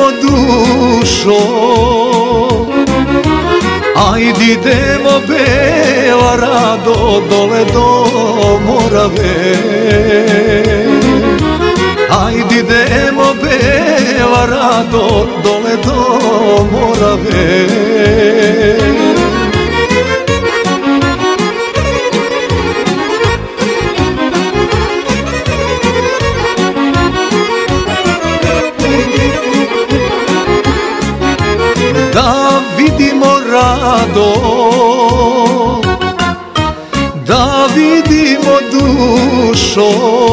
vidimo dušo, ajde idemo bela rado dole do Morave. Ajde idemo bela rado dole do Morave. Da vidimo rado, da vidimo dušo,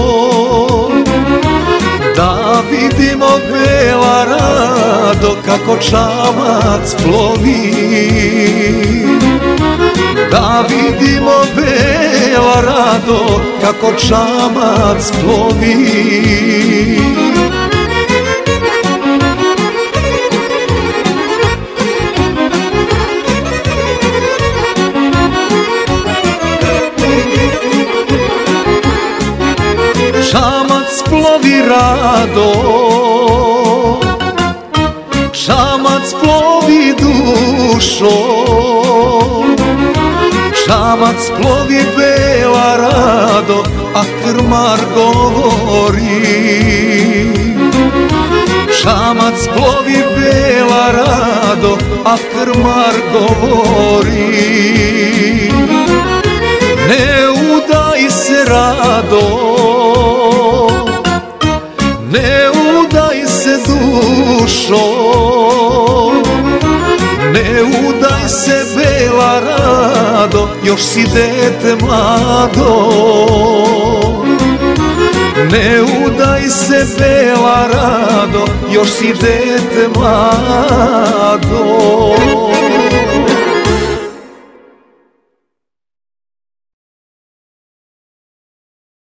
da vidimo bela rado kako čamac plovi. Da vidimo bela rado kako čamac plovi. Čamac plovi rado, čamac plovi dušo, čamac plovi bela rado, a krmar govori. Čamac plovi bela rado, a krmar govori. Ne udaj se rado, ne udaj se dušo, ne udaj se bela rado, još si dete mlado. Ne udaj se bela rado, još si dete mlado.